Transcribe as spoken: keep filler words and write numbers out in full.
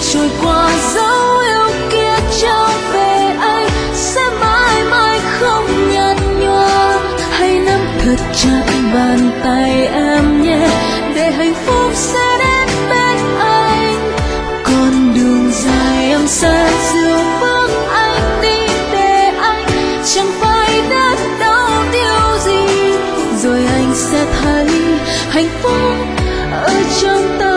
trôi qua dấu yêu kia trở về anh sẽ mãi mãi không nhạt nhòa. Hãy nắm thật chặt bàn tay em nhé, để hạnh phúc sẽ đến bên anh. Con đường dài em sẽ dìu bước anh đi, để anh chẳng phải đớn đau điều gì, rồi anh sẽ thấy hạnh phúc ở trong tay.